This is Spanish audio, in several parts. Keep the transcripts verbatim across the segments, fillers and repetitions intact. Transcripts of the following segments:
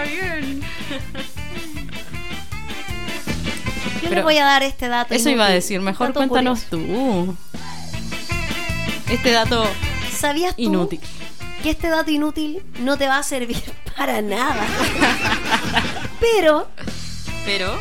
bien. Yo Pero le voy a dar este dato. Eso inútil, iba a decir, mejor dato cuéntanos curioso. tú. Este dato ¿Sabías tú inútil. que este dato inútil no te va a servir para nada? Pero, Pero,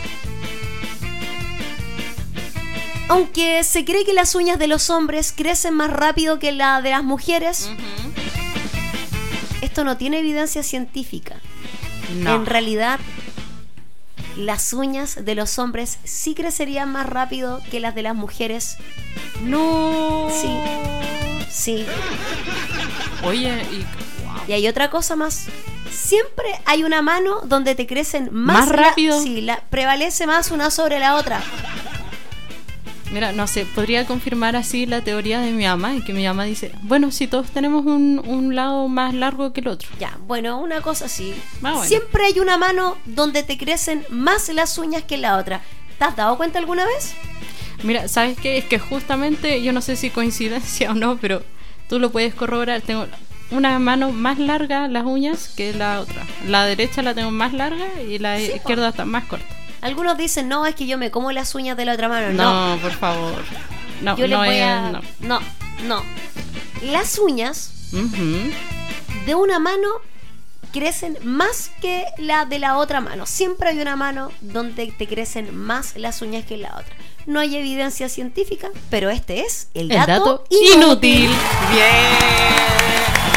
aunque se cree que las uñas de los hombres crecen más rápido que la de las mujeres, uh-huh. esto no tiene evidencia científica. no. En realidad, las uñas de los hombres sí crecerían más rápido que las de las mujeres. No. Sí. Sí. Oye, y wow. Y hay otra cosa más. Siempre hay una mano donde te crecen más, ¿Más rápido? La, sí, la, prevalece más una sobre la otra. Mira, no sé, podría confirmar así la teoría de mi mamá, y que mi mamá dice, bueno, si todos tenemos un, un lado más largo que el otro. Ya, bueno, una cosa así. Ah, bueno. Siempre hay una mano donde te crecen más las uñas que la otra. ¿Te has dado cuenta alguna vez? Mira, ¿sabes qué? Es que justamente, yo no sé si coincidencia o no, pero tú lo puedes corroborar. Tengo una mano más larga las uñas que la otra. La derecha la tengo más larga y la Sí, izquierda está más corta. Algunos dicen, no, es que yo me como las uñas de la otra mano. No, No, por favor. No, yo les no voy es, a... no. no, no. Las uñas Ujú. de una mano crecen más que la de la otra mano. Siempre hay una mano donde te crecen más las uñas que la otra. No hay evidencia científica, pero este es el, El dato, dato inútil. inútil. Bien.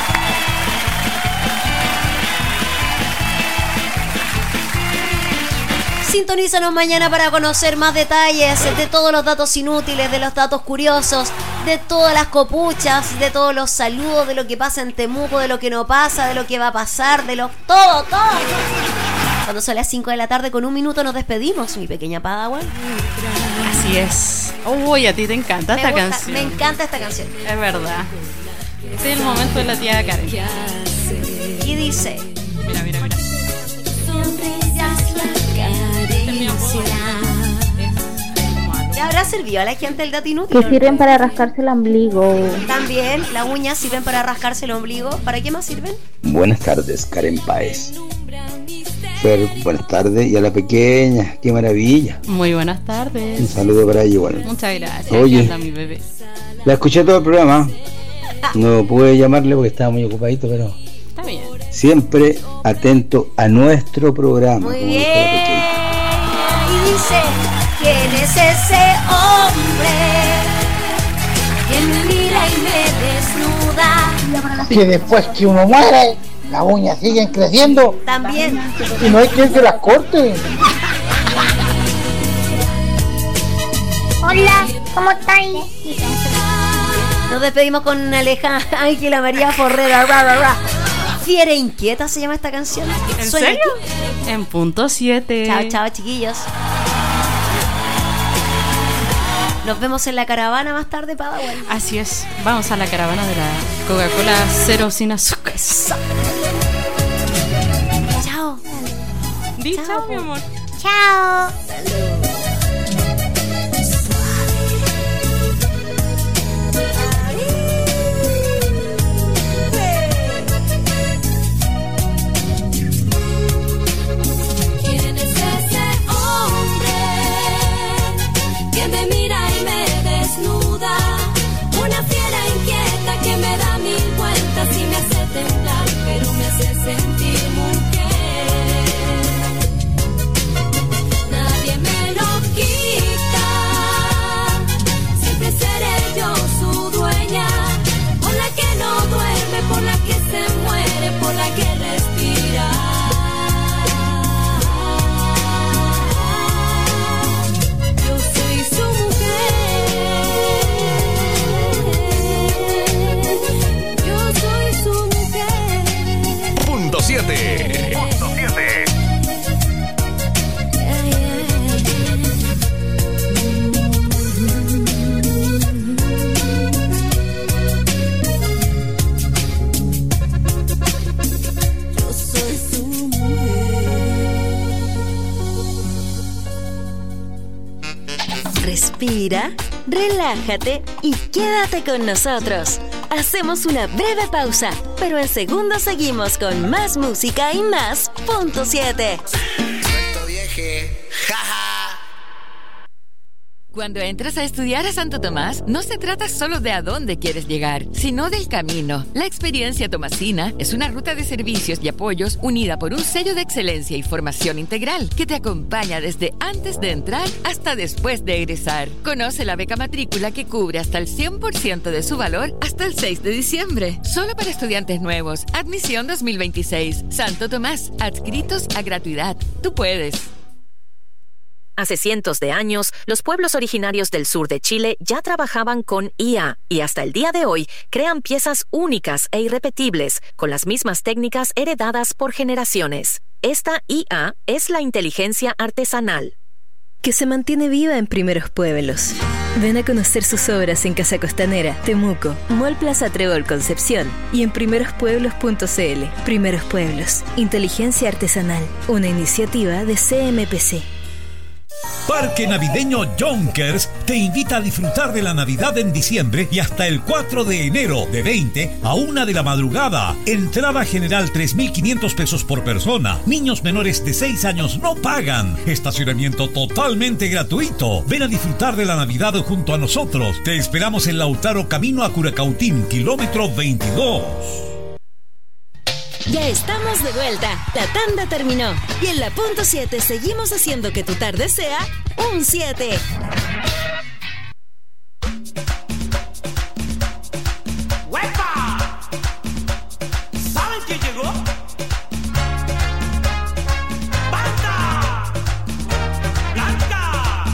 Sintonízanos mañana para conocer más detalles de todos los datos inútiles, de los datos curiosos, de todas las copuchas, de todos los saludos, de lo que pasa en Temuco, de lo que no pasa, de lo que va a pasar, de lo todo, todo. Cuando son las cinco de la tarde con un minuto nos despedimos, mi pequeña Padawan. Así es. Uy, a ti te encanta Me esta gusta, canción. me encanta esta canción. Es verdad. Este es el momento de la tía Karen. Y dice... Mira, mira, mira. ¿Le habrá servido a la gente el dato inútil? Que sirven para rascarse el ombligo. También, las uñas sirven para rascarse el ombligo. ¿Para qué más sirven? Buenas tardes, Karen Páez. Fer, buenas tardes. Y a la pequeña, qué maravilla. Muy buenas tardes. Un saludo para ella igual. Muchas gracias. Oye. Aquí anda mi bebé. La escuché todo el programa. No pude llamarle porque estaba muy ocupadito, pero Está bien. siempre atento a nuestro programa. Muy como bien. dijo la pequeña. Y dice, ¿quién es ese hombre que me mira y me desnuda? Que después que uno muere, las uñas siguen creciendo También. y no hay quien se las corte. Hola, ¿cómo estáis? Nos despedimos con Aleja Ángela María Forrera. Ra, ra, ra. Fiera Inquieta se llama esta canción. ¿En Suena serio? aquí. En punto siete. Chao, chao, chiquillos. Nos vemos en la caravana más tarde, Padawan. Así es. Vamos a la caravana de la Coca-Cola cero sin azúcar. Chao. Di Chao, chao, mi po. amor. Chao. ¿Quién es ese hombre que me mira y me desnuda? Una fiera inquieta que me da mil vueltas y me hace temblar, pero me hace sentir mujer. Nadie me lo quita, siempre seré yo su dueña, por la que no duerme, por la que se muere, por la que respira. Yo soy su mujer, yo soy su mujer. Punto siete. Punto siete. Yo soy su mujer. Respira, relájate y quédate con nosotros. Hacemos una breve pausa, pero en segundos seguimos con más música y más punto siete. Correcto, vieje. Jaja. Cuando entras a estudiar a Santo Tomás, no se trata solo de a dónde quieres llegar, sino del camino. La experiencia tomasina es una ruta de servicios y apoyos unida por un sello de excelencia y formación integral que te acompaña desde antes de entrar hasta después de egresar. Conoce la beca matrícula que cubre hasta el cien por ciento de su valor hasta el seis de diciembre. Solo para estudiantes nuevos. Admisión dos mil veintiséis. Santo Tomás. Adscritos a gratuidad. Tú puedes. Hace cientos de años, los pueblos originarios del sur de Chile ya trabajaban con I A y hasta el día de hoy crean piezas únicas e irrepetibles con las mismas técnicas heredadas por generaciones. Esta I A es la inteligencia artesanal, que se mantiene viva en Primeros Pueblos. Ven a conocer sus obras en Casa Costanera, Temuco, Mall Plaza Trébol Concepción y en primeros pueblos punto c l. Primeros Pueblos, inteligencia artesanal, una iniciativa de C M P C. Parque Navideño Yonkers te invita a disfrutar de la Navidad en diciembre y hasta el cuatro de enero de veinte a una de la madrugada. Entrada general tres mil quinientos pesos por persona. Niños menores de seis años no pagan. Estacionamiento totalmente gratuito. Ven a disfrutar de la Navidad junto a nosotros. Te esperamos en Lautaro Camino a Curacautín, kilómetro veintidós. Ya estamos de vuelta. La tanda terminó. Y en la punto siete seguimos haciendo que tu tarde sea un siete. ¡Huepa! ¿Saben quién llegó? ¡Banda! ¡Blanca!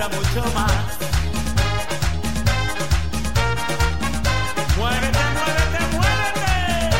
da mucho más. Muévete, muévete, muévete.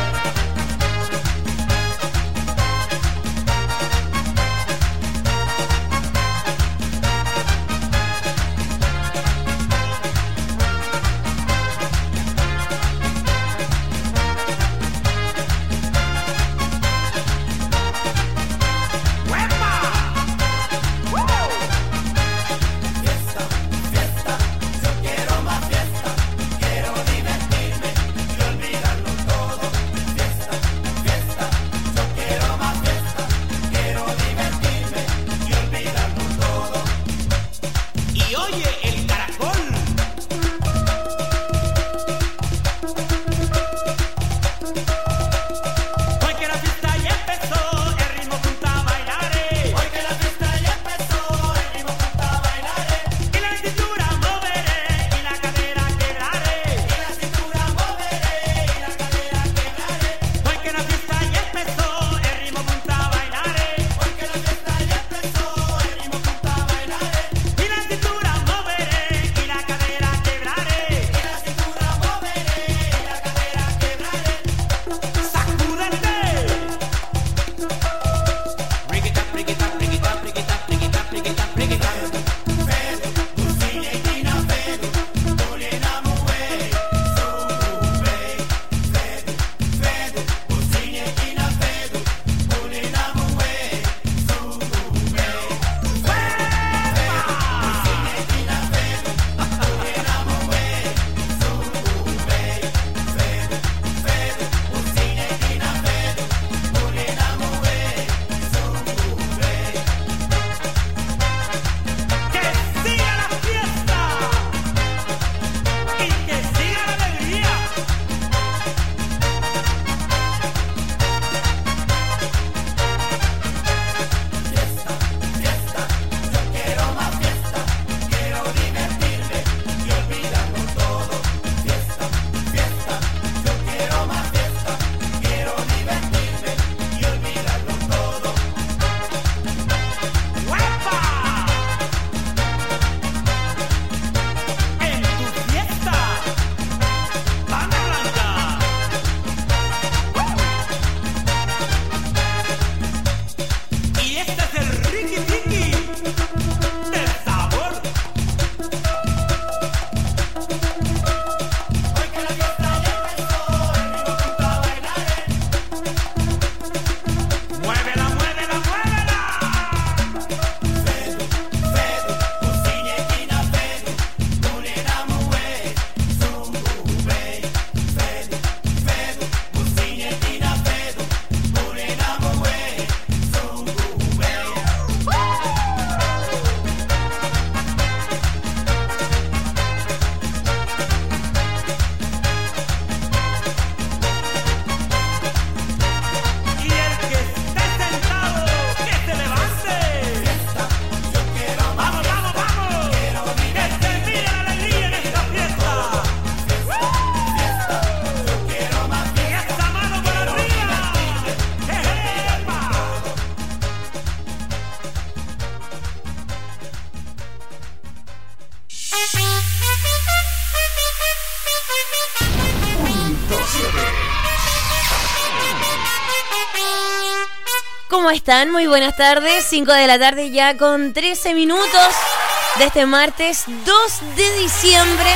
¿Cómo están? Muy buenas tardes, cinco de la tarde ya con trece minutos de este martes dos de diciembre,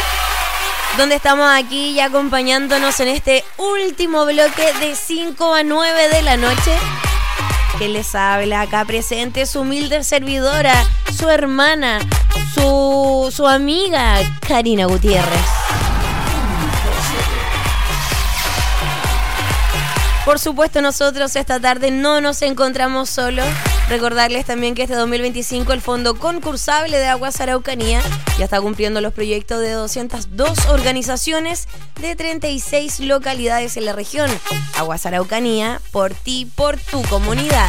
donde estamos aquí ya acompañándonos en este último bloque de cinco a nueve de la noche. Que les habla acá presente su humilde servidora, su hermana, su, su amiga Karina Gutiérrez. Por supuesto, nosotros esta tarde no nos encontramos solos. Recordarles también que este dos mil veinticinco el Fondo Concursable de Aguas Araucanía ya está cumpliendo los proyectos de doscientas dos organizaciones de treinta y seis localidades en la región. Aguas Araucanía, por ti, por tu comunidad.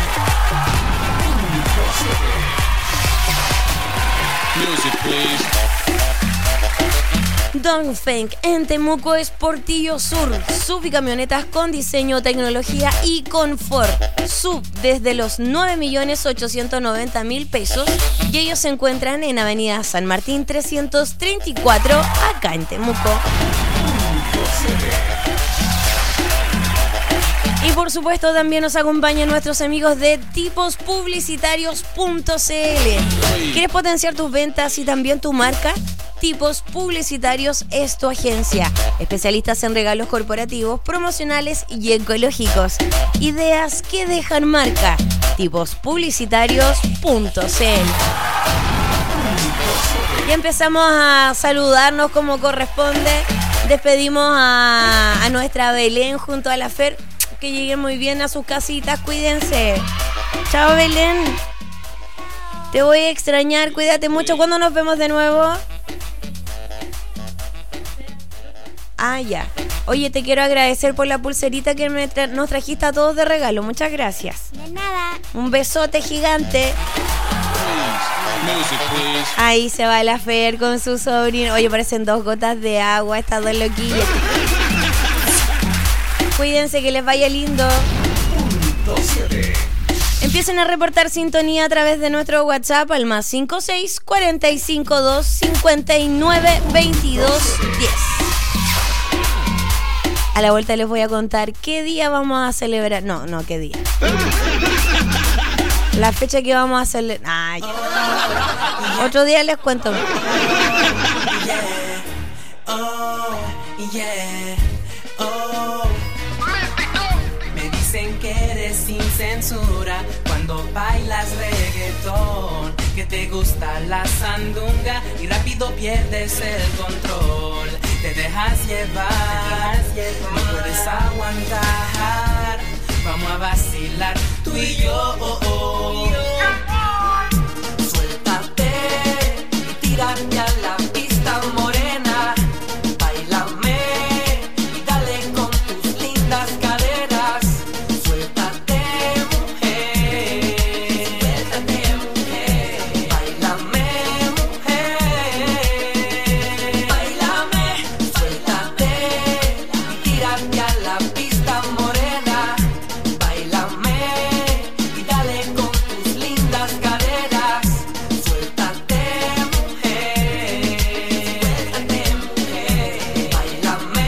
Music, please. Dongfeng en Temuco es Portillo Sur. S U V y camionetas con diseño, tecnología y confort. S U V desde los nueve millones ochocientos noventa mil pesos y ellos se encuentran en Avenida San Martín trescientos treinta y cuatro, acá en Temuco. Y por supuesto también nos acompañan nuestros amigos de tipos publicitarios punto c l. ¿Quieres potenciar tus ventas y también tu marca? Tipos Publicitarios es tu agencia. Especialistas en regalos corporativos, promocionales y ecológicos. Ideas que dejan marca. Tipos Publicitarios punto c l. Ya empezamos a saludarnos como corresponde. Despedimos a, a nuestra Belén junto a la Fer. Que lleguen muy bien a sus casitas, cuídense. Chao, Belén. Te voy a extrañar, cuídate mucho. ¿Cuándo nos vemos de nuevo? Ah, ya. Oye, te quiero agradecer por la pulserita que me tra- nos trajiste a todos de regalo. Muchas gracias. De nada. Un besote gigante. Ahí se va la Fer con su sobrino. Oye, parecen dos gotas de agua estas dos loquillas. Cuídense, que les vaya lindo. Empiecen a reportar sintonía a través de nuestro WhatsApp al más cinco seis cuatro cinco dos cinco nueve veintidós diez. A la vuelta les voy a contar qué día vamos a celebrar. No, no, qué día. La fecha que vamos a celebrar. Ay. Otro día les cuento. Oh, yeah. Oh. Me dicen que eres sin censura cuando bailas reggaetón, que te gusta la sandunga y rápido pierdes el control. Te dejas llevar, no puedes aguantar. Vamos a vacilar tú y yo. Oh, oh. Suéltate y tírate a la pista morena. Báilame y dale con tus lindas caderas. Suéltate, mujer. Suéltate, mujer. Báilame, mujer. Báilame, suéltate y tírate a la pista morena. Báilame y dale con tus lindas caderas. Suéltate, mujer. Suéltate, mujer. Báilame,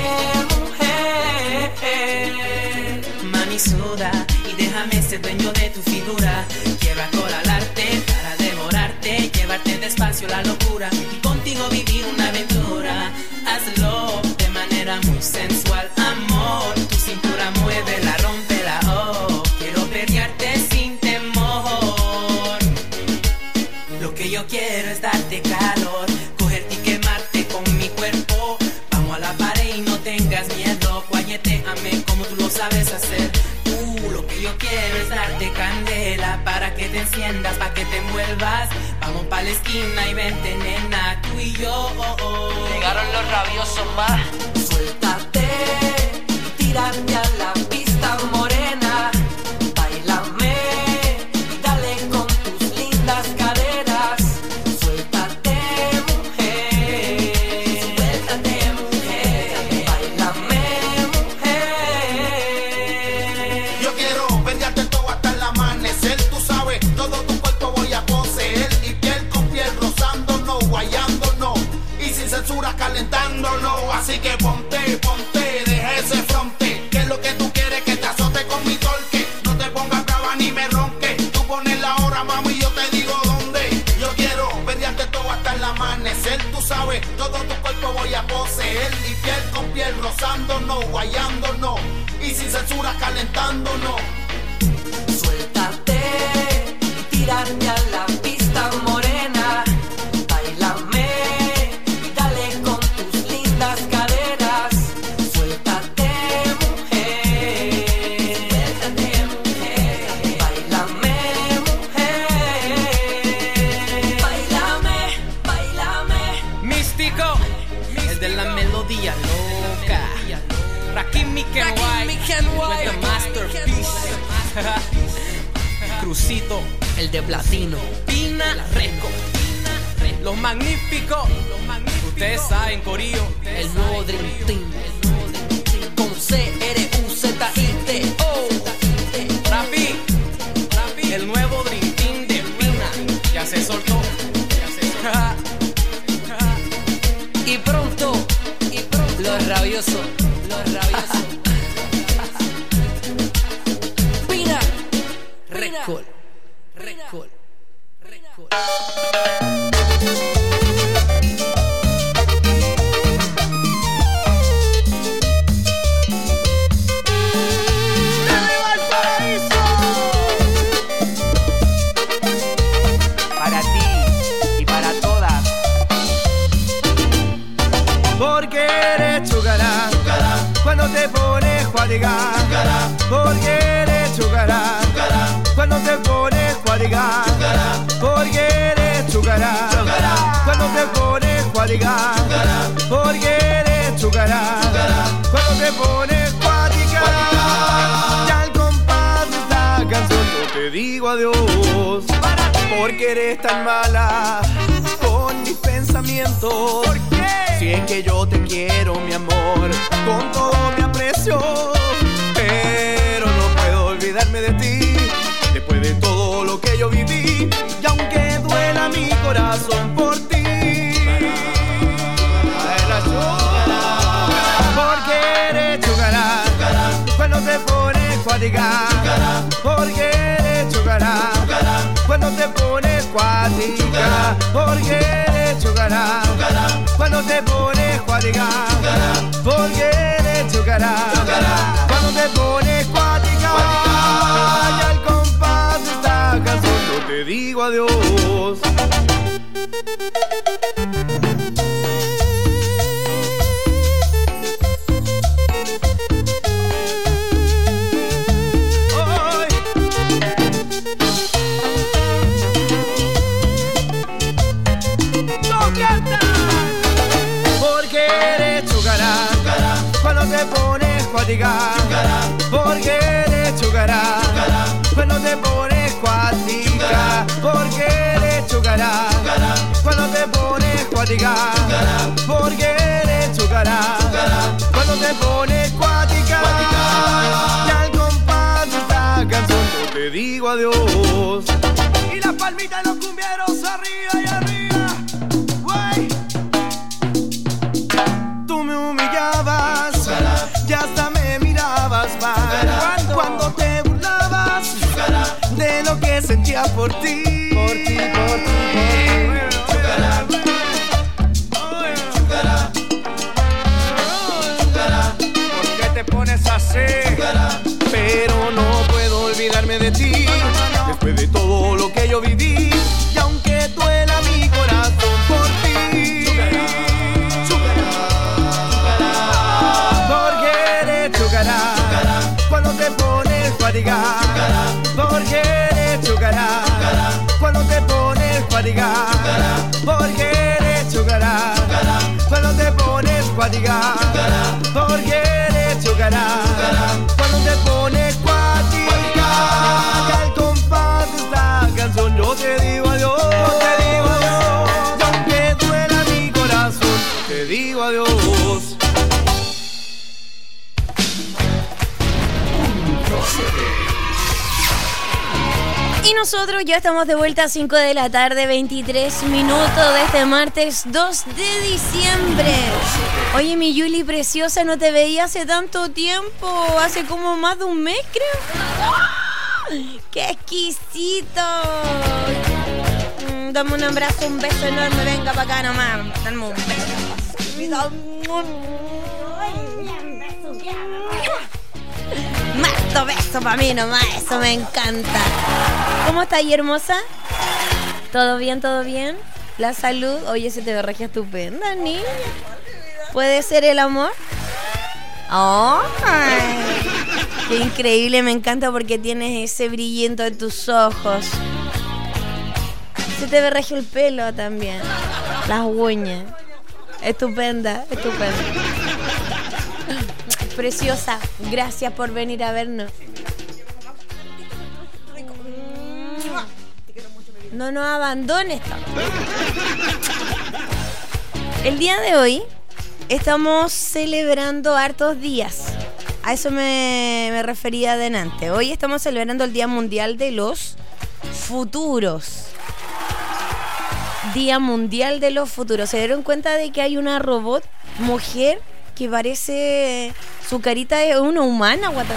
mujer. Mami, suda y déjame ser dueño de tu figura. Quiero acorralarte para devorarte, llevarte despacio la locura y contigo vivir una aventura. Hazlo de manera muy sensual, amor. Tu cintura muévela, rómpela, oh. Quiero pelearte sin temor. Lo que yo quiero es darte calor, cogerte y quemarte con mi cuerpo. Vamos a la pared y no tengas miedo. Guayetéame como tú lo sabes hacer. Uh, lo que yo quiero es darte candela para que te enciendas, para que te envuelvas. Vamos pa' la esquina y vente, nena, tú y yo. Oh, oh. Llegaron los rabiosos más. Suéltate y tírate a la pista morena. Báilame y dale con tus lindas caderas. Suéltate, mujer. Suéltate, mujer. Báilame, mujer. Yo quiero venderte todo hasta el amanecer, tú sabes, todo tu cuerpo voy a poseer. Y piel con piel rozándonos, guayándonos y sin censura calentándonos. Así que ponte, ponte, deja ese fronte, que es lo que tú quieres, que te azote con mi torque. No te pongas brava ni me ronque, tú pones la hora, mami, y yo te digo dónde. Yo quiero venderte todo hasta el amanecer, tú sabes, todo tu cuerpo voy a poseer. Y piel con piel rozándonos, guayándonos y sin censura calentándonos. Suéltate y tírate a la pista morena. Báilame y dale con tus lindas caderas. Suéltate, mujer. Suéltate, mujer. Báilame, mujer. Báilame, báilame. Místico, el de la melodía loca. Rakim Miken White, with the masterpiece. Crucito, el de platino. Pina Reco, los magníficos. Ustedes saben, corillo. el nuevo Dream Team, con C R U Z I T O. Rafi, Rafi, el nuevo Dream Team de Pina, ya se soltó, ya se soltó. Y pronto, y pronto, los rabiosos, los rabiosos. Pina, Record, Record, Record. Para ti y para todas. Porque eres chugará cuando te pones cuadrigar. Porque eres chugará cuando te pones cuadrigar. Porque eres chugará cuando te pones cuadrigar. Porque eres chugará cuando te pones cuadrigar. Ya al compás de esta canción yo te digo adiós. Porque eres tan mala con mis pensamientos. ¿Por qué? Si es que yo te quiero, mi amor, con todo mi aprecio, pero no puedo olvidarme de ti después de todo lo que yo viví. Y aunque duela mi corazón por ti, porque eres chugará cuando te pones cuadrigar. Porque eres chugará cuando te pones cuadrigar. Porque eres chugará cuando te pones cuadrigar. Porque eres chugará cuando te pones cuadrigar. Y al compás de esta canción yo te digo adiós. Porque eres chugará cuando te pones cuadrigar. Porque eres chugará cuando te pones cuadrigar. Porque eres chugará cuando te pones cuadrigar. Porque eres chugará cuando te pones cuadrigar. Y al compás de esta canción yo te digo adiós. Y las palmitas de los cumbieros arriba y arriba. Wey. Tú me humillabas y hasta me mirabas mal cuando te burlabas de lo que sentía por ti. Por ti, por ti, por ti. ¿Por qué te pones así? Pero no puedo olvidarme de ti después de todo lo que yo viví. Y aunque duela mi corazón por ti, porque eres chugará cuando te pones cuadrigar. Porque eres chugará cuando te pones cuadrigar. Porque eres chugará cuando te pones cuadrigar. Porque eres chugará cuando te pones cuadrigar. Y al compás de esta canción yo te digo adiós. Yo te digo adiós. Y aunque duela mi corazón, te digo adiós. Y nosotros ya estamos de vuelta a cinco de la tarde, veintitrés minutos de este martes dos de diciembre. Oye, mi Yuli preciosa, no te veía hace tanto tiempo, hace como más de un mes, creo. ¡Qué exquisito! Mm, dame un abrazo, un beso enorme, venga para acá nomás. Dame un beso. Más beso para mí nomás, eso me encanta. ¿Cómo estás ahí, hermosa? ¿Todo bien, todo bien? ¿La salud? Oye, se te ve regia estupenda, niña. ¿Puede ser el amor? ¡Oh! ¡Qué increíble! Me encanta porque tienes ese brillito en tus ojos. Se te ve regio el pelo también. Las uñas. Estupenda, estupenda. Preciosa, gracias por venir a vernos. No nos abandones. El día de hoy estamos celebrando hartos días. A eso me, me refería adelante. Hoy estamos celebrando el Día Mundial de los Futuros. Día Mundial de los Futuros. ¿Se dieron cuenta de que hay una robot mujer que parece... su carita es una humana? Guata.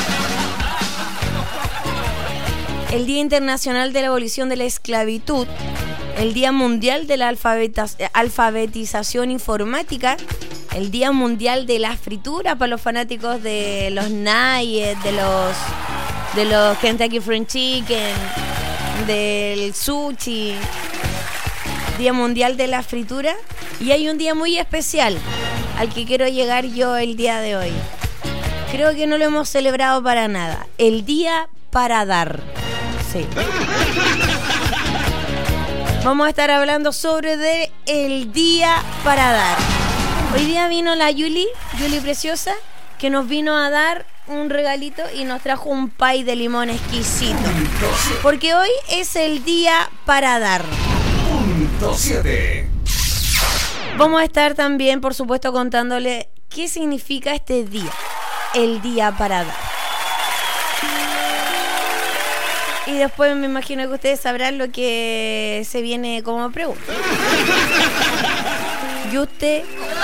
El Día Internacional de la Abolición de la Esclavitud. El Día Mundial de la alfabetiz- Alfabetización Informática. El Día Mundial de la Fritura para los fanáticos de los nuggets, de los de los Kentucky Fried Chicken, del sushi. Día Mundial de la Fritura. Y hay un día muy especial al que quiero llegar yo el día de hoy. Creo que no lo hemos celebrado para nada. El Día para Dar. Sí. Vamos a estar hablando sobre de el Día para Dar. Hoy día vino la Yuli, Yuli Preciosa, que nos vino a dar un regalito y nos trajo un pay de limón exquisito. Porque hoy es el Día para Dar. Punto siete. Vamos a estar también, por supuesto, contándole qué significa este día. El Día para Dar. Y después me imagino que ustedes sabrán lo que se viene como pregunta. ¿Y usted?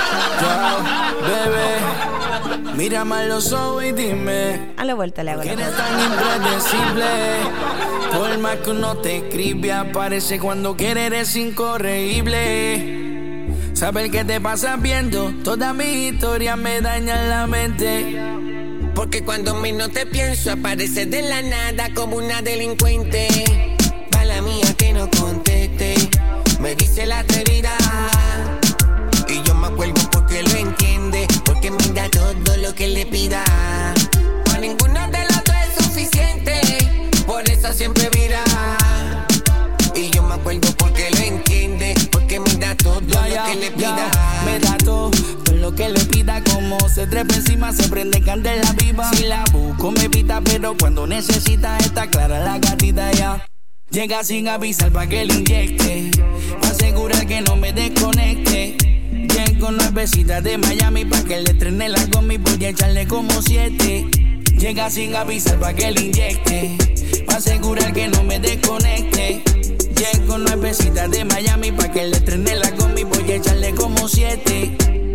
Bebé, mírame a los ojos y dime. A la vuelta le hago la eres tan impredecible. Por más que uno te escribe, aparece cuando quiere, eres incorregible. Saber qué te pasa viendo, toda mi historia me daña la mente. Porque cuando menos te pienso, aparece de la nada como una delincuente. Mala mía que no conteste, me dice la atrevida. Y yo me acuerdo porque lo entiende, porque me da todo lo que le pida. Para ninguno de los dos es suficiente, por eso siempre vira. Y yo me acuerdo porque lo entiende, porque me da todo ya, lo ya, que le pida. Ya, me da todo, todo lo que le pida. Como se trepa encima, se prende candela viva. Si la busco me pita, pero cuando necesita está clara la gatita ya. Llega sin avisar pa' que le inyecte, pa' asegurar que no me desconecte. Llego nuevecita de Miami pa' que le estrene la gomi, voy a echarle como siete. Llega sin avisar pa' que le inyecte, pa' asegurar que no me desconecte. Llego nuevecita de Miami pa' que le estrene la gomi, voy a echarle como siete.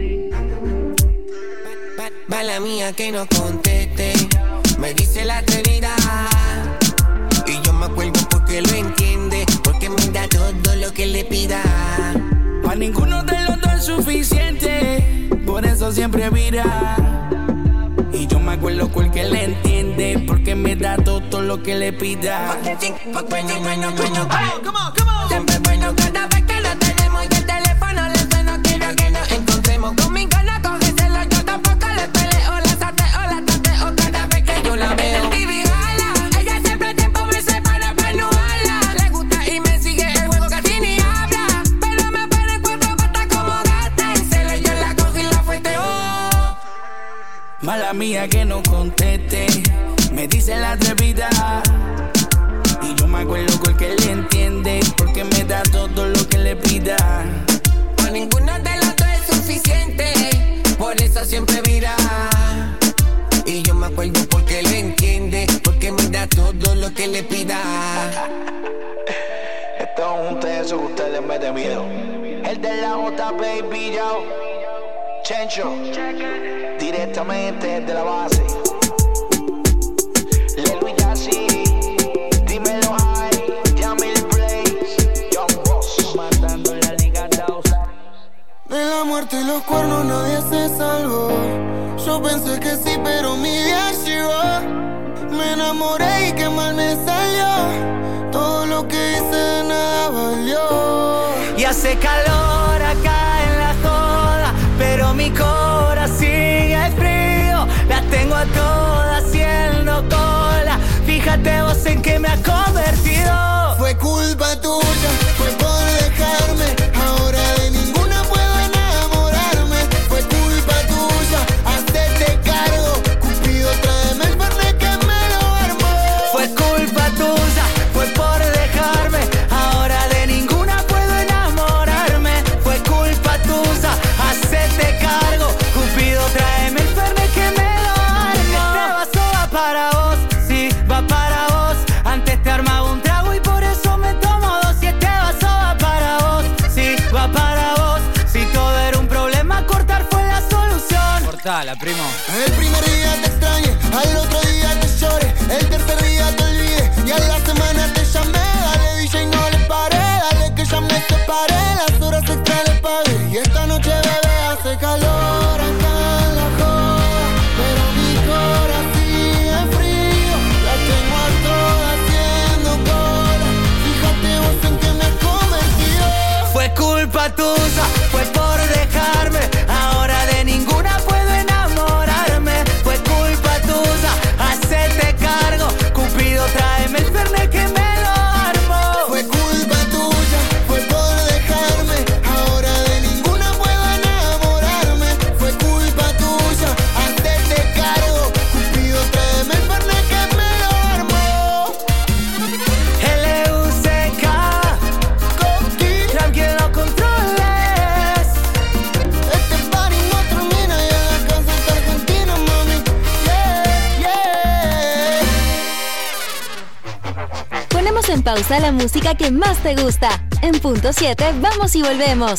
Mala mía que no conteste, me dice la atrevida. Y yo me acuerdo porque lo entiende, porque me da todo lo que le pida. Pa' ninguno de los dos es suficiente, por eso siempre vira. Y yo me acuerdo porque le entiende, porque me da todo lo que le pida. Bueno, bueno, bueno, siempre bueno cada vez que lo tenemos y el teléfono le suena. Quiero que nos encontremos, conmigo no cógeselo, yo tampoco le peleo, la sateo, la tateo cada vez que yo la veo. El T V jala, ella siempre tiempo me separa para no hablar. Le gusta y me sigue el juego, casi ni habla, pero me pone el cuerpo para acomodarte. Se le yo la cojo y la fuerte, oh. Mala mía que no conteste, me dice la atrevida. Y yo me acuerdo porque le entiende, porque me da todo lo que le pida. Para ninguno de los dos es suficiente, por eso siempre vira. Y yo me acuerdo porque lo entiende, porque me da todo lo que le pida. Esto es un teso que usted le mete miedo. El de la J, baby, yo. Chencho, directamente de la base. Lelo y Yassi, dímelo high, Yamil Blaze, Young Boss, matando la liga dos. De la muerte y los cuernos nadie se salvó. Yo pensé que sí, pero mi día llegó. Me enamoré y qué mal me salió. Todo lo que hice de nada valió. Y hace calor acá en la joda, pero mi corazón sigue frío. Las tengo a todas haciendo cola. Fíjate vos en qué me ha convertido. Fue culpa tuya, fue por dejarme. Ahora de ninguna puedo enamorarme. Fue culpa tuya, hacerte cargo. Cupido, tráeme el fernet que me lo armó. Fue culpa tuya, fue por dejarme. Ahora de ninguna puedo enamorarme. Fue culpa tuya, hacerte cargo. Contala, primo. El primer día te extrañé, al otro día te lloré, el tercer día te olvidé y a la semana te llamé. Dale D J, no le paré, dale que ya me separé, las horas extra le pagué y esta noche bebé hace calor acá en la joda, pero mi corazón sigue frío, la tengo a todas haciendo cola, fíjate vos en que me convenció. Fue culpa tuya, fue por dejarme, ahora de ninguna puedo enamorarme. Fue culpa tuya, hacete cargo, Cupido tráeme el fernet que me lo armo. Fue culpa tuya, fue por dejarme, ahora de ninguna puedo enamorarme. Fue culpa tuya, hacete cargo, Cupido tráeme el fernet que me lo armo. L U C K, Coqui, que lo controles. Este party no termina y en la casa está Argentina, mami. Yeah, yeah. Ponemos en pausa la música que más te gusta. En punto siete, vamos y volvemos.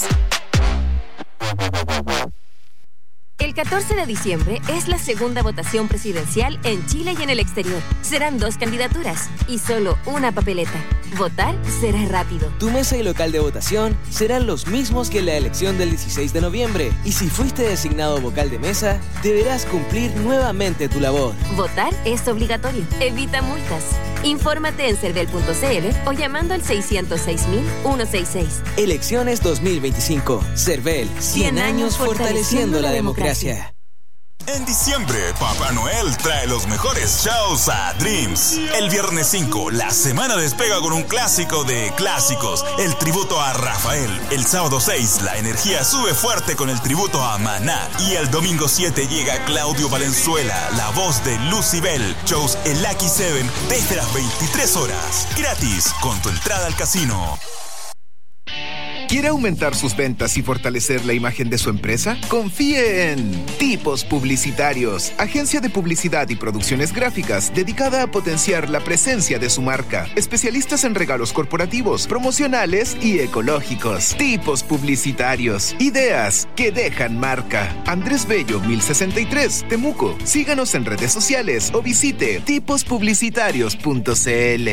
El catorce de diciembre es la segunda votación presidencial en Chile y en el exterior. Serán dos candidaturas y solo una papeleta. Votar será rápido. Tu mesa y local de votación serán los mismos que en la elección del dieciséis de noviembre. Y si fuiste designado vocal de mesa, deberás cumplir nuevamente tu labor. Votar es obligatorio. Evita multas. Infórmate en cervel punto c l o llamando al seiscientos seis mil ciento sesenta y seis. Elecciones dos mil veinticinco. Cervel, cien años fortaleciendo la democracia. En diciembre, Papá Noel trae los mejores shows a Dreams. El viernes cinco, la semana despega con un clásico de clásicos, el tributo a Rafael. El sábado seis, la energía sube fuerte con el tributo a Maná. Y el domingo siete llega Claudio Valenzuela, la voz de Lucibel. Shows en Lucky Seven desde las veintitrés horas. Gratis, con tu entrada al casino. ¿Quiere aumentar sus ventas y fortalecer la imagen de su empresa? Confíe en Tipos Publicitarios, agencia de publicidad y producciones gráficas dedicada a potenciar la presencia de su marca. Especialistas en regalos corporativos, promocionales y ecológicos. Tipos Publicitarios, ideas que dejan marca. Andrés Bello, mil sesenta y tres, Temuco. Síganos en redes sociales o visite tipos publicitarios punto c l.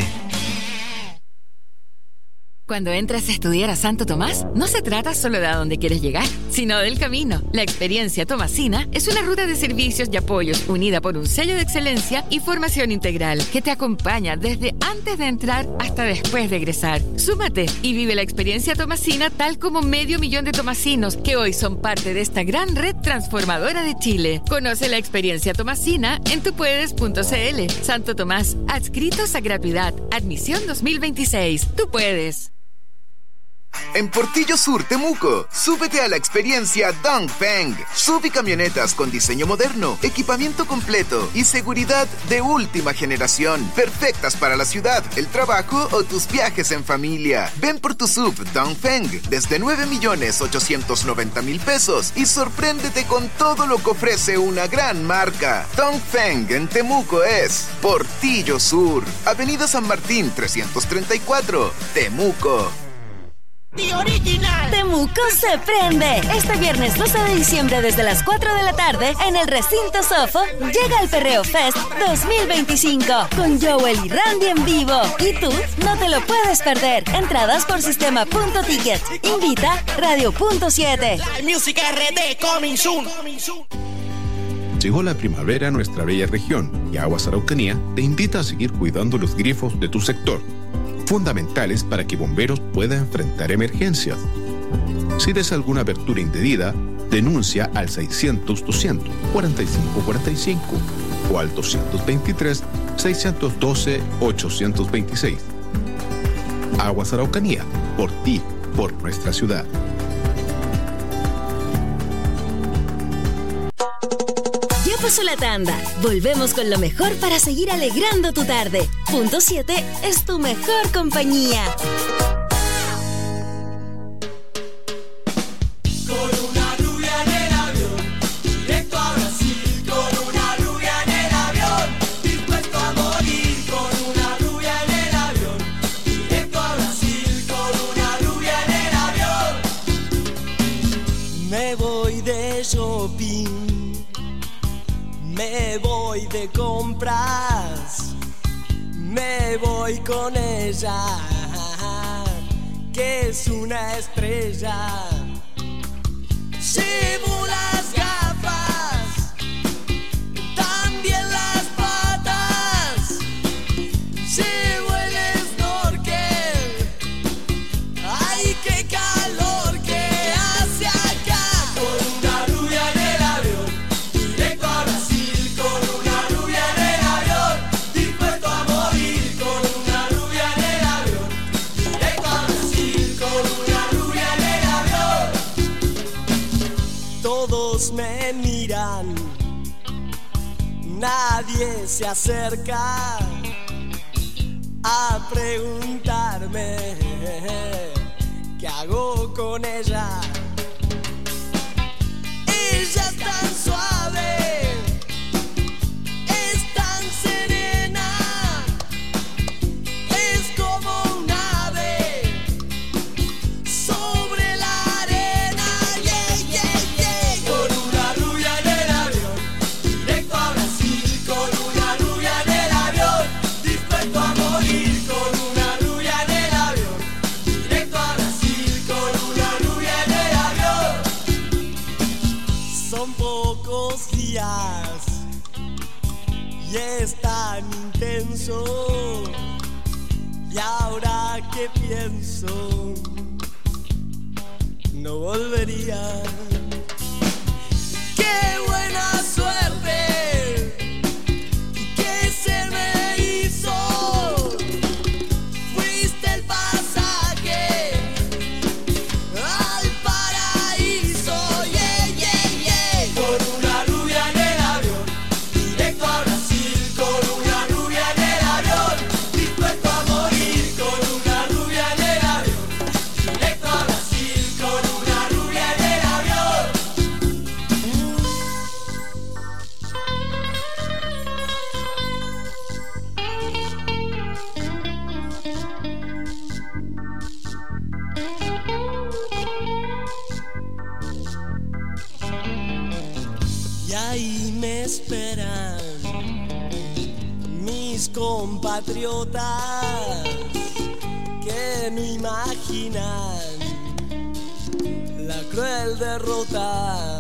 Cuando entras a estudiar a Santo Tomás, no se trata solo de a dónde quieres llegar, sino del camino. La experiencia tomasina es una ruta de servicios y apoyos unida por un sello de excelencia y formación integral que te acompaña desde antes de entrar hasta después de egresar. Súmate y vive la experiencia tomasina tal como medio millón de tomasinos que hoy son parte de esta gran red transformadora de Chile. Conoce la experiencia tomasina en tupuedes punto c l. Santo Tomás, adscritos a gratuidad. Admisión dos mil veintiséis. Tú puedes. En Portillo Sur, Temuco, súbete a la experiencia Dongfeng. Sub y camionetas con diseño moderno, equipamiento completo y seguridad de última generación. Perfectas para la ciudad, el trabajo o tus viajes en familia. Ven por tu sub Dongfeng desde nueve millones ochocientos noventa mil pesos y sorpréndete con todo lo que ofrece una gran marca. Dongfeng en Temuco es Portillo Sur, Avenida San Martín trescientos treinta y cuatro, Temuco. Original. Temuco se prende. Este viernes doce de diciembre desde las cuatro de la tarde en el recinto Sofo llega el Perreo Fest dos mil veinticinco con Joel y Randy en vivo. Y tú no te lo puedes perder. Entradas por sistema punto ticket. Invita Radio Punto siete. Música R D coming soon. Llegó la primavera a nuestra bella región y Aguas Araucanía te invita a seguir cuidando los grifos de tu sector, fundamentales para que bomberos puedan enfrentar emergencias. Si ves alguna abertura indebida, denuncia al seiscientos doscientos cuarenta y cinco cuarenta y cinco o al doscientos veintitrés seiscientos doce ochocientos veintiséis. Aguas Araucanía, por ti, por nuestra ciudad. Pasó la tanda. Volvemos con lo mejor para seguir alegrando tu tarde. Punto siete es tu mejor compañía. Con una rubia en el avión, directo a Brasil. Con una rubia en el avión, dispuesto a morir. Con una rubia en el avión, directo a Brasil. Con una rubia en el avión. Me voy de shopping Me voy de compras, me voy con ella, que es una estrella. Llevo las gafas, también las patas, llevo el snorkel. ¡Ay, qué calor que hace acá! Con una rubia en el avión, directo a Brasil. Con una rubia en el avión, dispuesto a morir. Con una rubia en el avión, directo a Brasil. Con una rubia en el avión. Todos me miran, nadie se acerca a preguntarme qué hago con ella. Ella es tan suave, es tan serena, es como un ave sobre la arena. Yeah, yeah, yeah. Con una rubia en el avión, directo a Brasil. Con una rubia en el avión, dispuesto a morir. Con una rubia en el avión, directo a Brasil. Con una rubia en el avión. Son pocos días y es tan intenso. Y ahora que pienso, no volvería. ¡Qué buena suerte! ¿Qué se me hizo? Fuiste el pasaje al paraíso. Yeah, yeah, yeah. Con una rubia en el avión, directo a Brasil. Con una rubia en el avión, dispuesto a morir. Con una rubia en el avión, directo a Brasil. Con una rubia en el avión. Y ahí me esperan mis compatriotas que no imaginan la cruel derrota.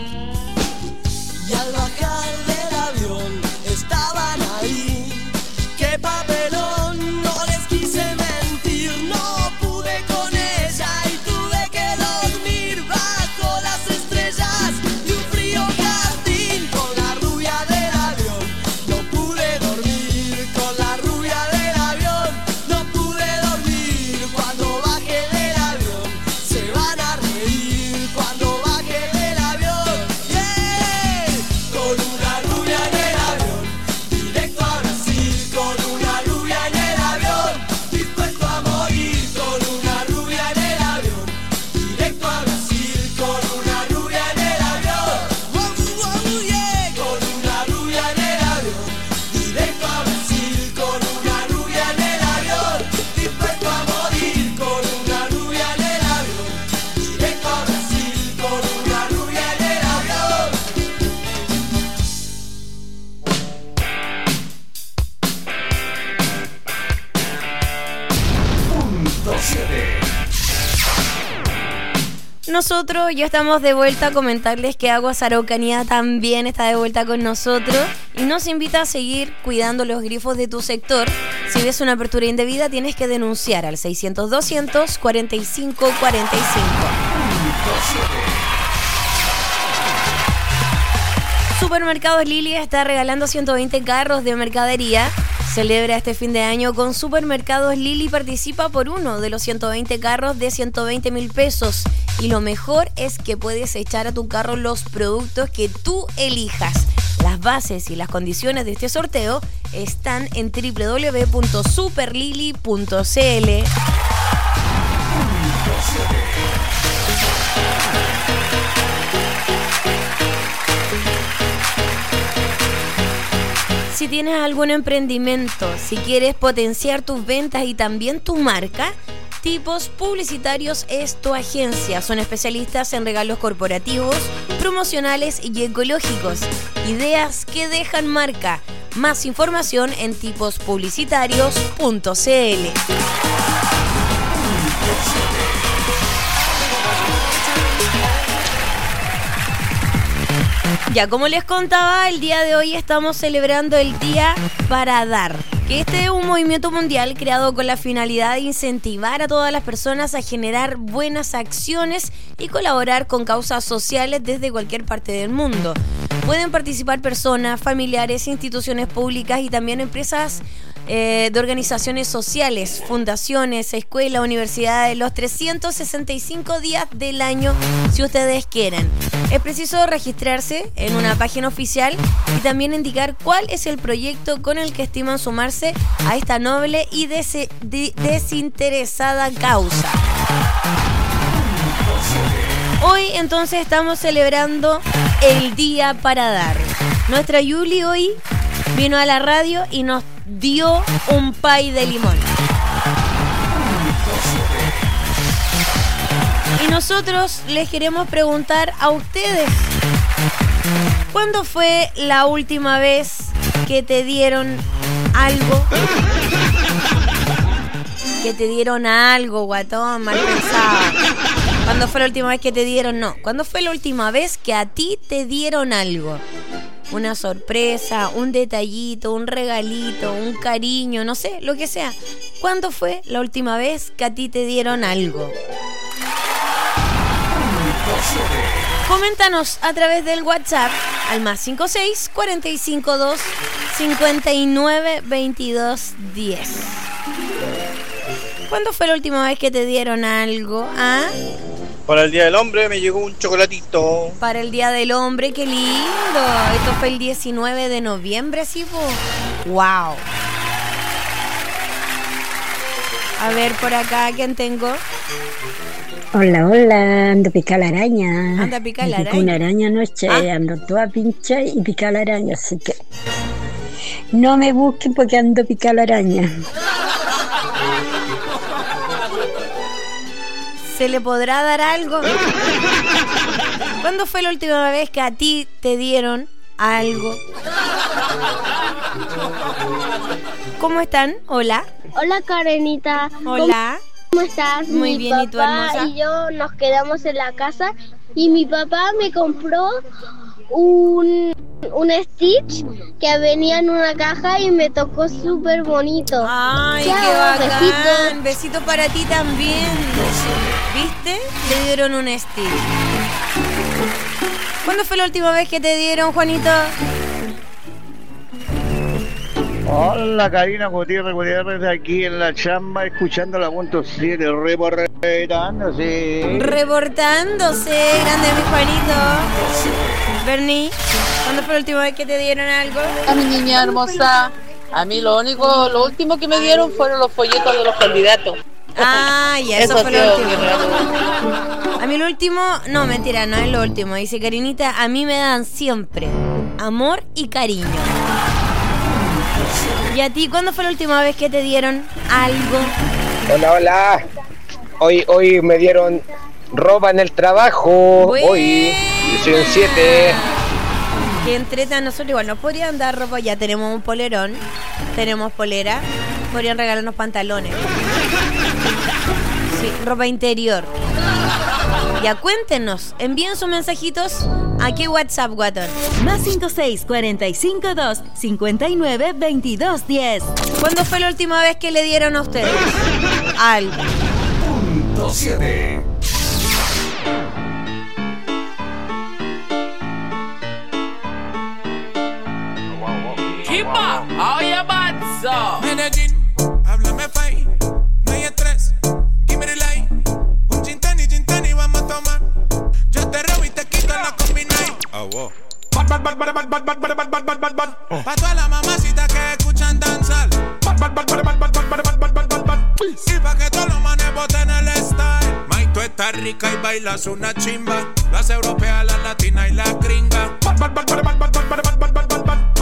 Y al bajar del avión estaban ahí. ¡Qué papelón! No les quise mentir, no pude con ella y tuve que dormir bajo las estrellas de un frío jardín. Con la rubia del avión no pude dormir. Con la rubia del avión no pude dormir. Cuando baje del avión se van a reír. Cuando baje del avión, yeah. Con una rubia en el avión, directo a Brasil. Con una rubia en el avión, dispuesto a morir. Con una rubia en el avión, directo a Brasil. Con una rubia en el avión, wow, wow, yeah. Con una rubia en el avión, directo a Brasil. Con una rubia en el avión, dispuesto a morir. Con una rubia en el avión, directo a Brasil. Con una rubia en el avión. Punto siete. Nosotros ya estamos de vuelta a comentarles que Aguas Araucanía también está de vuelta con nosotros y nos invita a seguir cuidando los grifos de tu sector. Si ves una apertura indebida, tienes que denunciar al seiscientos doscientos cuarenta y cinco cuarenta y cinco. Supermercados Lili está regalando ciento veinte carros de mercadería. Celebra este fin de año con Supermercados Lili y participa por uno de los ciento veinte carros de ciento veinte mil pesos. Y lo mejor es que puedes echar a tu carro los productos que tú elijas. Las bases y las condiciones de este sorteo están en doble u doble u doble u punto superlili punto c l. Si tienes algún emprendimiento, si quieres potenciar tus ventas y también tu marca, Tipos Publicitarios es tu agencia. Son especialistas en regalos corporativos, promocionales y ecológicos. Ideas que dejan marca. Más información en tipos publicitarios punto c l. Ya, como les contaba, el día de hoy estamos celebrando el Día para Dar, que este es un movimiento mundial creado con la finalidad de incentivar a todas las personas a generar buenas acciones y colaborar con causas sociales desde cualquier parte del mundo. Pueden participar personas, familiares, instituciones públicas y también empresas eh, de organizaciones sociales, fundaciones, escuelas, universidades, los trescientos sesenta y cinco días del año, si ustedes quieren. Es preciso registrarse en una página oficial y también indicar cuál es el proyecto con el que estiman sumarse a esta noble y des- de- desinteresada causa. Hoy entonces estamos celebrando el Día para Dar. Nuestra Yuli hoy vino a la radio y nos dio un pay de limón. Y nosotros les queremos preguntar a ustedes, ¿cuándo fue la última vez que te dieron algo? Que te dieron algo, guatón, mal pensado. ¿Cuándo fue la última vez que te dieron? No. ¿Cuándo fue la última vez que a ti te dieron algo? Una sorpresa, un detallito, un regalito, un cariño, no sé, lo que sea. ¿Cuándo fue la última vez que a ti te dieron algo? Coméntanos a través del WhatsApp al más cinco seis, cuarenta y cinco dos, cincuenta y nueve, veintidós, diez. ¿Cuándo fue la última vez que te dieron algo? ¿Ah? Para el Día del Hombre me llegó un chocolatito. Para el Día del Hombre, qué lindo. Esto fue el diecinueve de noviembre, ¿sí? Po? ¡Wow! A ver, por acá, ¿quién tengo? Hola, hola, ando pica la araña. Anda a picar la Me picó araña. una araña anoche, ¿Ah? ando toda pincha y pica la araña, así que no me busquen porque ando pica la araña. ¿Se le podrá dar algo? ¿Cuándo fue la última vez que a ti te dieron algo? ¿Cómo están? Hola. Hola, Karenita. Hola. ¿Cómo estás? Muy Mi bien, ¿y tú, papá hermosa? y yo nos quedamos en la casa y mi papá me compró un, un Stitch que venía en una caja y me tocó súper bonito. Ay, Chao, qué bacán. besitos. Besito para ti también. ¿Viste? Le dieron un Stitch. ¿Cuándo fue la última vez que te dieron, Juanito? Hola, Karina Gutiérrez, Gutiérrez de aquí en la chamba, escuchando la punto siete, reportándose. Reportándose, grande mi Juanito. Bernie, ¿cuándo fue la última vez que te dieron algo? A mi niña hermosa, a mí lo único, lo último que me dieron fueron los folletos de los candidatos. Ah, ya, eso, Eso fue ha lo sido último. mi regalo. A mí lo último, no, mentira, no es lo último. Dice Karinita, a mí me dan siempre amor y cariño. ¿Y a ti cuándo fue la última vez que te dieron algo? Hola, hola. Hoy, hoy me dieron ropa en el trabajo. Buena. Hoy, yo soy un siete. Que entretan nosotros igual, nos podrían dar ropa, ya tenemos un polerón, tenemos polera, podrían regalarnos pantalones. Sí, ropa interior. Ya cuéntenos, envíen sus mensajitos a qué WhatsApp, guatón. Más cinco seis, cuarenta y cinco dos, cincuenta y nueve, veintidós, diez. ¿Cuándo fue la última vez que le dieron a ustedes algo? Punto siete. Kimba, oye, Matzo. Medellín, háblame fai, no hay estrés, give me the light. Un gin tani, gin tani, vamos a tomar. Yo te robo y te quito la combinai. Oh, wow. Bad, bad, bad, bad, bad, bad, bad, bad, bad, bad, bad, bad. Oh. Pa' todas las mamacitas que escuchan danzar. Bad, bad, bad, bad, bad, bad, bad, bad, bad, bad, bad, bad. Y pa' que todos los manes boten el style. May, tú estás rica y bailas una chimba. Las europeas, las latinas y las gringas. Bad, bad, bad, bad, bad, bad, bad, bad, bad, bad, bad, bad.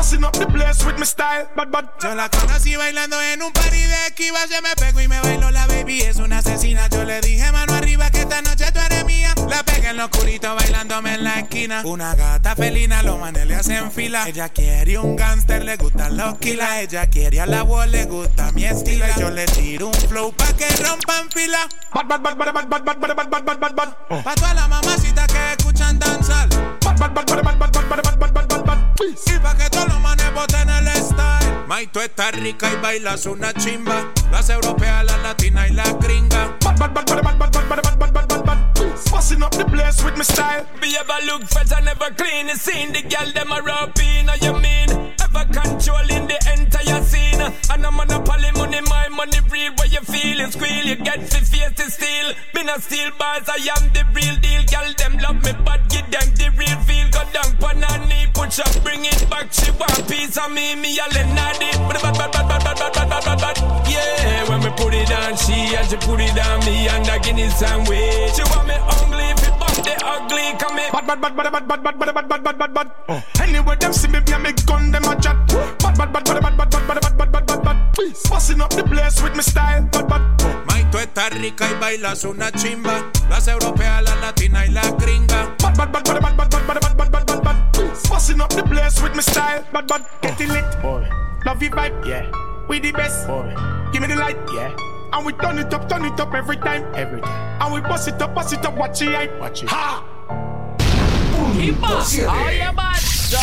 Busting up the place with my style, but but. Yo la conocí bailando en un party de Esquiva, se me pegó y me bailó la baby, es una asesina. Yo le dije mano arriba que esta noche tú eres mía. La pegué en lo oscurito bailándome en la esquina. Una gata felina, los manes le hacen fila. Ella quiere un gangster, le gustan los kilas. Ella quiere a la wall, le gusta mi estilo. Yo le tiro un flow pa' que rompan fila. Bad, bad, bad, bad, bad, bad, bad, bad, bad, bad, bad, bad. Pa' todas las mamacitas que escuchan danzar. Bad, bad, bad, bad, bad, bad, bad, bad, bad, bad, bad, bad. Y pa' que todos los manes boten el style. May, tú estás rica y bailas una chimba. Las europeas, las latinas y las gringas. Bad, bad, bad, bad, bad, bad, bad, bad, bad, bad, bad, bad. Busting up the place with my style. Be ever look fresh and never clean. You seen the girl them a rap in, you mean? Ever controlling the entire scene. And a monopoly money, my money real. Where you feeling squeal, you get the face to steal. Been a steel bars, I am the real deal. Girl them love me, but give them the real feel. Go down pon her knee, push up, bring it back. She want piece of me, me a lenadi. Bad, bad, bad, bad, bad, bad, bad, bad, bad, bad. Yeah, when we put it on she and she put it on me and I give it some way. She want me ugly, if it bump the ugly, come me. Bad, bad, bad, bad, bad, bad, bad, bad, bad, bad, bad, bad. Uh. Anyway, them see me, me make gun, them a chat. Bad, bad, bad, bad, bad, bad, bad, bad, bad, bad, bad, bad. Busting up the place with my style, bad, bad. May, tú estás rica y bailas una chimba. Las europeas, las latinas y las gringas. Bad, bad, bad, bad, bad, bad, bad, bad, bad, bad, bad, bad. Busting up the place with my style, bad, bad. Get it lit, boy. Love you vibe, yeah. We the best, boy. Give me the light, yeah. And we turn it up, turn it up every time, every time. And we bust it up, bust it up, watch it, hype, watch it. Ha! Punto siete. Oye, macho.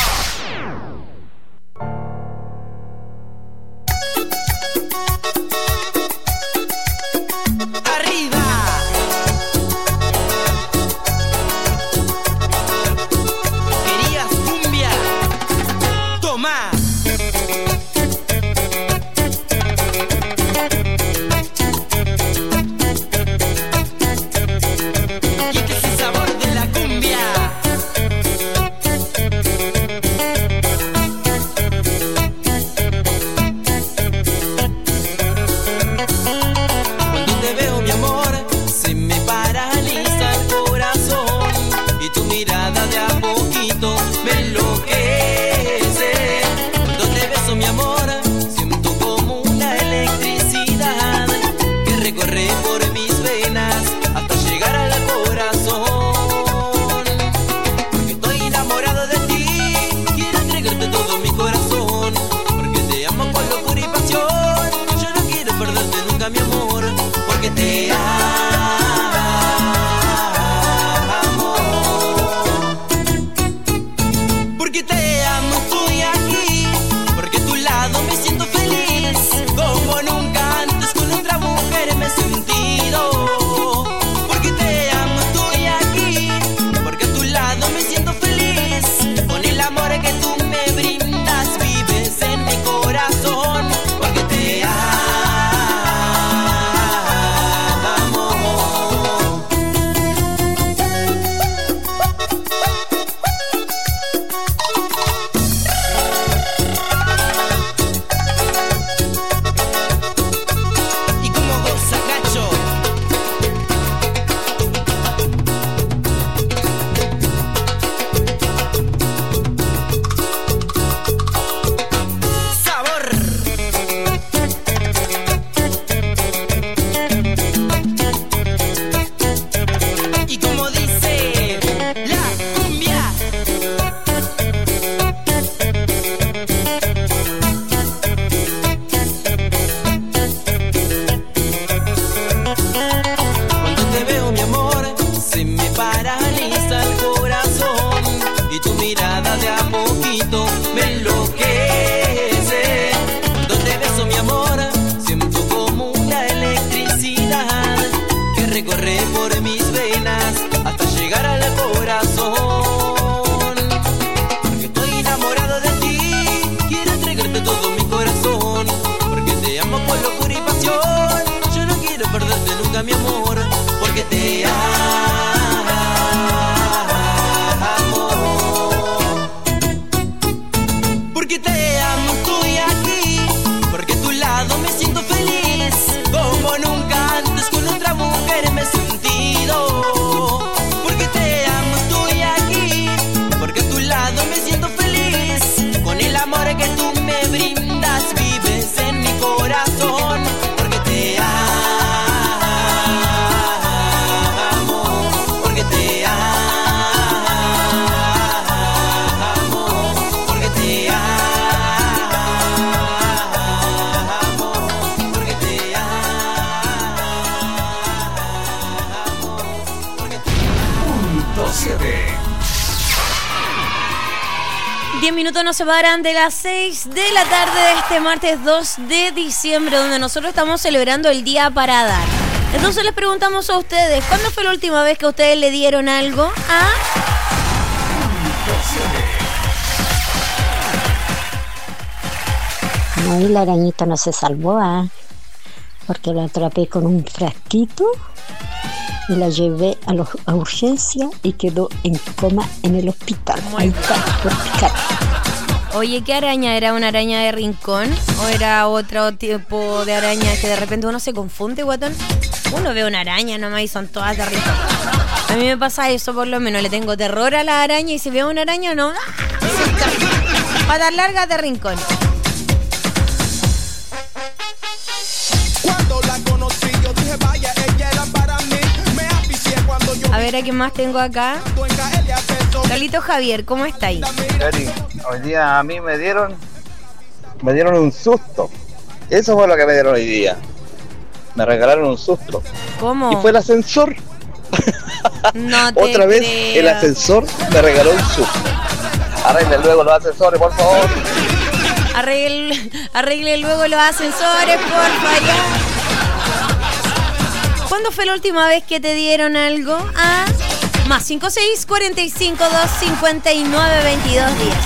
Arriba. Querías cumbia. Toma. Y este es el sabor de la cumbia. siete. Diez minutos nos separan de las seis de la tarde de este martes dos de diciembre, donde nosotros estamos celebrando el Día para Dar. Entonces les preguntamos a ustedes, ¿cuándo fue la última vez que ustedes le dieron algo a...? No, y la arañita no se salvó, ¿eh? Porque la atrapé con un frasquito y la llevé a, los, a urgencia y quedó en coma en el hospital. Ahí está, por picar. Oye, ¿qué araña? ¿Era una araña de rincón? ¿O era otro tipo de araña que de repente uno se confunde, guatón? Uno ve una araña nomás y son todas de rincón. A mí me pasa eso, por lo menos. Le tengo terror a la araña y si veo una araña, no. Patas largas de rincón. Cuando la conocí, yo dije, vaya, ella era para mí. Me aficié cuando yo... A ver, ¿a quién más tengo acá? Carlito Javier, ¿cómo está ahí? Cari, hoy día a mí me dieron me dieron un susto. Eso fue lo que me dieron hoy día. Me regalaron un susto. ¿Cómo? Y fue el ascensor. No te Otra vez creo. el ascensor me regaló un susto. Arregle luego los ascensores, por favor. Arregle, arregle luego los ascensores, porfa, ya. ¿Cuándo fue la última vez que te dieron algo? Ah, más cinco seis cuarenta y cinco dos cincuenta y nueve veintidós diez.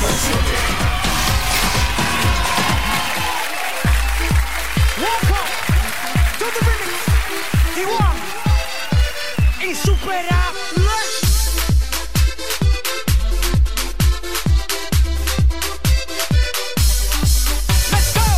Insuperable. Let's go.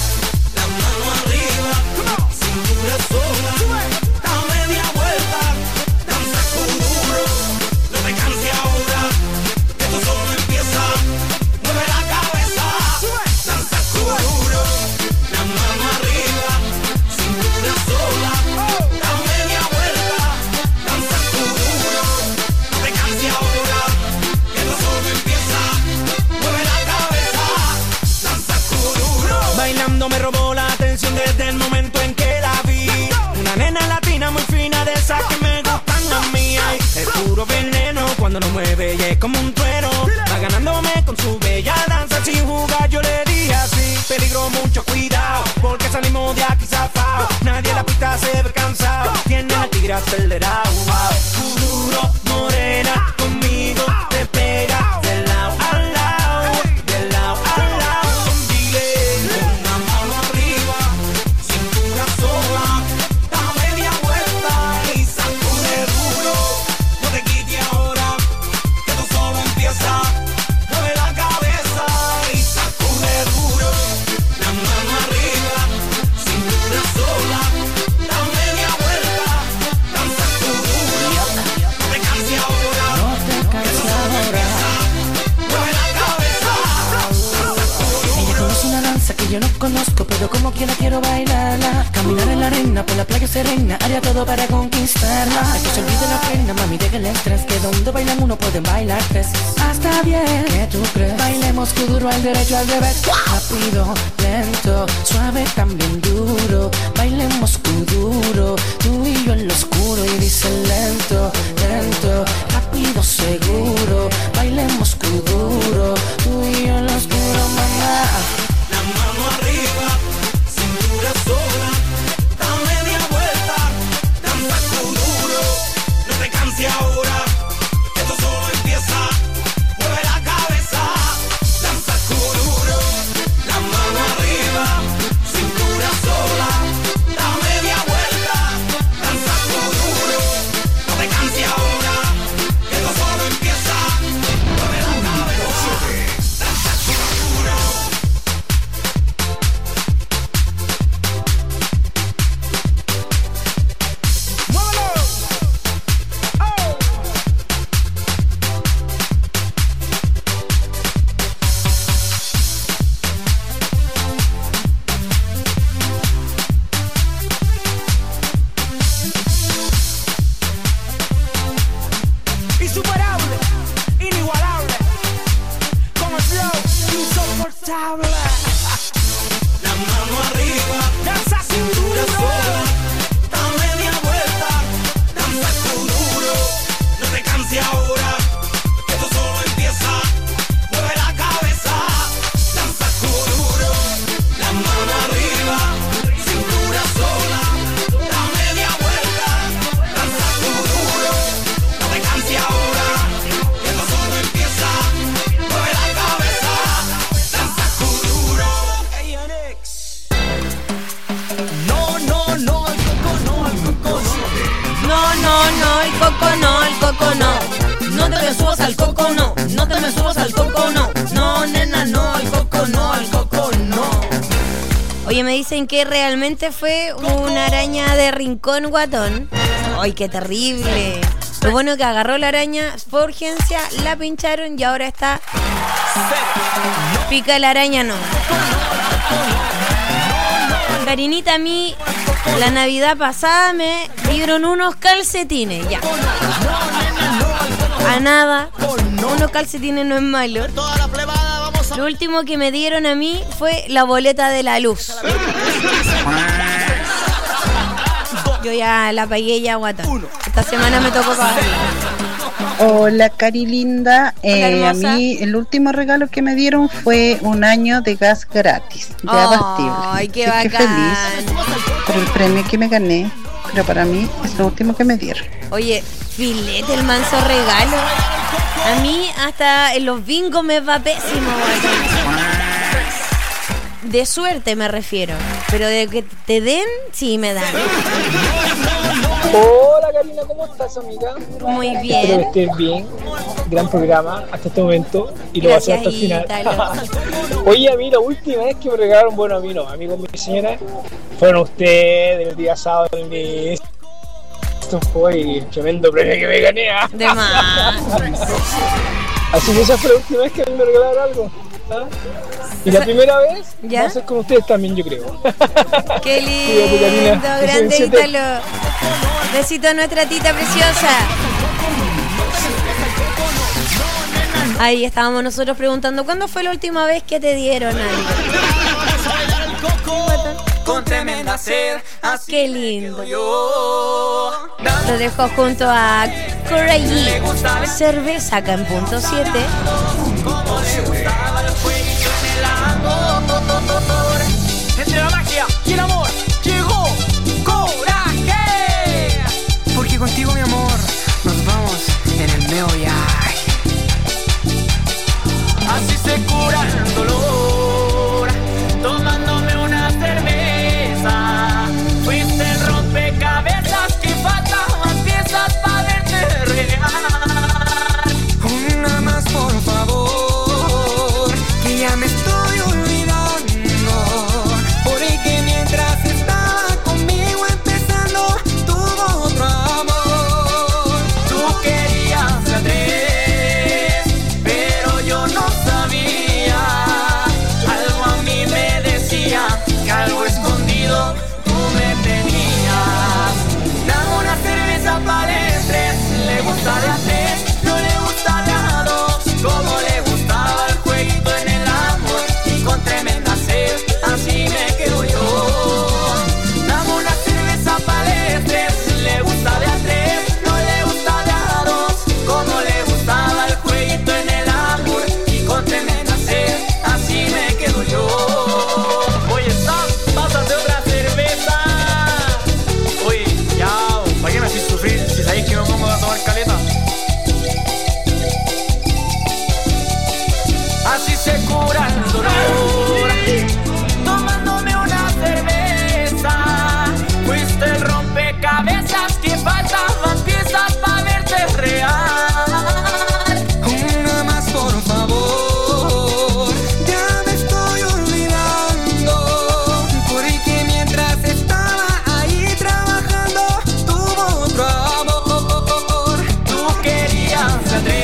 La mano arriba, cintura sola, da media vuelta, danza con duro, no te canses ahora, que tú solo empieza, mueve la cabeza, danza con duro, la mano arriba, cintura sola, da media vuelta, danza con duro, no te canses ahora, que tú solo empieza, mueve la cabeza, danza con duro. Bailando me robó la atención desde el momento en que la vi. Una nena latina muy fina de esas que me gustan a mí. Ay, es puro veneno cuando lo mueve y es como un trueno. Va ganándome con su bella danza sin jugar. Yo le dije así, peligro, mucho cuidado, porque salimos de aquí zafao. Nadie en la pista se ve cansado, tiene el tigre acelerado. Wow. Duro, morena, conmigo te pega de lado a lado, de lado a lado. Dile, una mano arriba, cintura sola, da media vuelta y sacude duro. No te quites ahora, que tú solo empieza. Mueve la cabeza y sacude duro. La mano arriba, cintura sola, da media vuelta, danza tu duro. No te canses ahora, que tú solo empieza. Mueve la cabeza, danza tu duro. Ella conoce una danza que yo no conozco, pero como quiera quiero bailarla. Caminar en la arena, por la playa serena, haría todo para conquistarla. Hay que se olvide la pena, mami, deja el estrés, que donde bailan uno pueden bailar tres. Hasta bien, ¿qué tú crees? Bailemos kuduro al derecho, al revés. Rápido, lento, suave, también duro. Bailemos kuduro, tú y yo en lo oscuro. Y dice lento, lento, rápido, seguro. Bailemos kuduro, tú y yo en lo oscuro, mamá. La mano arriba, cintura sola, da media vuelta, danza tu duro. No te canses ahora, que esto solo empieza. Mueve la cabeza, danza tu duro. La mano arriba, cintura sola, da media vuelta, danza tu duro. No te canses ahora, que esto solo empieza. Mueve la cabeza, danza tu duro. Insuperable, inigualable, con el flow insoportable. La mano arriba, danza cintura sola, da media vuelta, danza tu duro. No te canses ahora, te me subas al coco, no. No, nena, no, al coco no, al coco no. Oye, me dicen que realmente fue una araña de rincón guatón. Ay, qué terrible. Lo bueno que agarró la araña, fue urgencia, la pincharon y ahora está... Pica la araña, no. Karinita, a mí la Navidad pasada me dieron unos calcetines, ya. A nada, unos calcetines no es malo. Lo último que me dieron a mí fue la boleta de la luz. Yo ya la pagué ya, guatón. Esta semana me tocó pagar. Hola, Cari linda. Eh, Hola, a mí el último regalo que me dieron fue un año de gas gratis, de abastible. Ay, qué Así que bacán. feliz por el premio que me gané, pero para mí es lo último que me dieron. Oye, filete el manso regalo. A mí hasta en los bingos me va pésimo, guatón. De suerte me refiero, pero de que te den, sí me dan. Hola Karina, ¿cómo estás, amiga? Muy Espero que bien. estés bien. Gran programa hasta este momento y lo va a hacer hasta el final. Ítalo. Oye, a mí la última vez que me regalaron, bueno, a mí no, a mí con mi señora, fueron ustedes el día sábado en mi... Esto fue el tremendo premio que me gané. ¿Ah? De más. Así que esa fue la última vez que a mí me regalaron algo. ¿Ah? Y la primera vez ¿Ya? va a ser con ustedes también, yo creo. Qué Cuídate, Karina. lindo, grande Besito. Ítalo. Besito a nuestra tita preciosa. Ahí estábamos nosotros preguntando, ¿cuándo fue la última vez que te dieron algo? Con tremenda sed, así Qué lindo. yo. Lo dejo junto a Coraí. Cerveza acá en punto siete. Como le gustaba el fueguito en el amor. Entre la magia y el amor llegó Coraje. Porque contigo, mi amor,